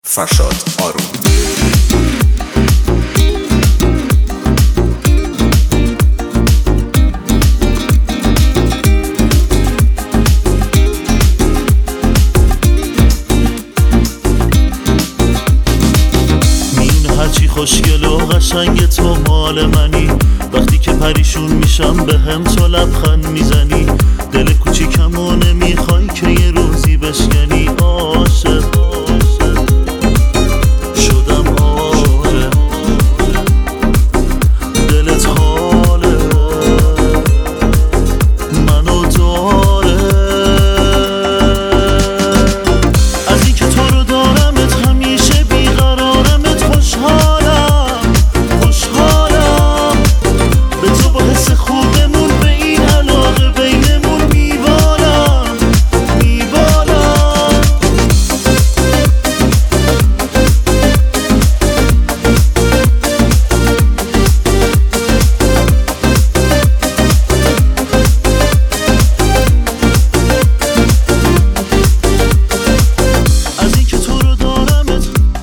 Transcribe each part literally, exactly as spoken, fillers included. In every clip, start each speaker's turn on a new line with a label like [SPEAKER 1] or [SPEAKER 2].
[SPEAKER 1] فرشاد آروم.
[SPEAKER 2] میونه هرچی خوشگل و قشنگ تو مال منی، وقتی که پریشون میشم به هم تو لبخند میزنی، دل کوچیکمو نمیخوای که یه روزی بشکنی. عاشق شدم آره، دلت حاله منو داره، از این که تو رو دارمت همیشه بیقرارمت، خوشحالم خوشحالم به تو، با حس خوبمون به این علاقه بینمون میبالم میبالم. از این که تو رو دارمت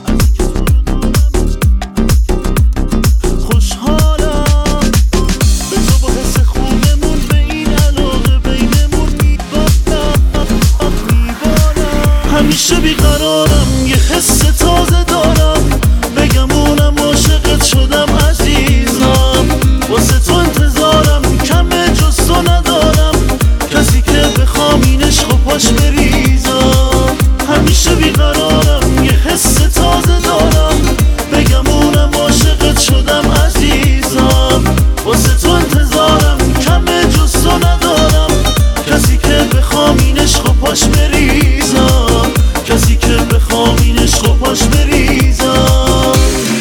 [SPEAKER 2] خوشحالم به تو، با حس خوبمون به این علاقه بینمون میبالم میبالم. همیشه بیقرارم، یه حس تازه دارم، بگم اونم عاشقت شدم عزیزم، واسه تو انتظارم، کمه جز تو ندارم، کسی که بخوام این عشق و پاش بریزم. همیشه بیقرارم، یه حس تازه دارم، بگم اونم عاشقت شدم عزیزم، واسه تو انتظارم، کمه جز تو ندارم، کسی که بخوام این عشق و پاش بریزم، کسی که بخوام این عشق و پاش بریزم.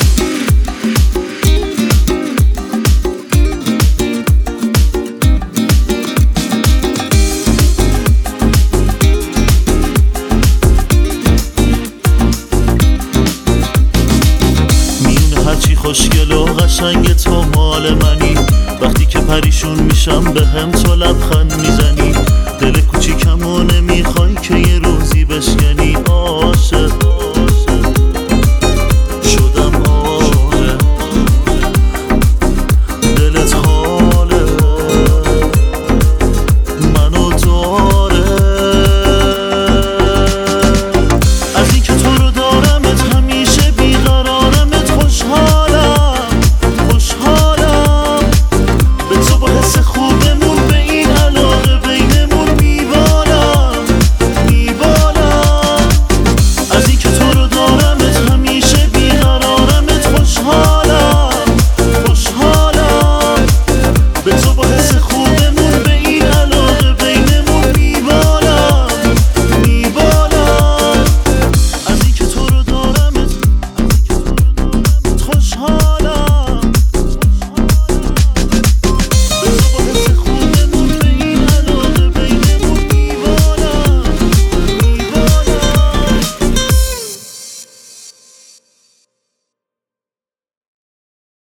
[SPEAKER 2] میونه هرچی خوشگل و قشنگ تو مال منی، وقتی که پریشون میشم به هم تو لبخند میزنی، دل کوچیکمو نمیخوای که یه روزی بشکنی. عاشق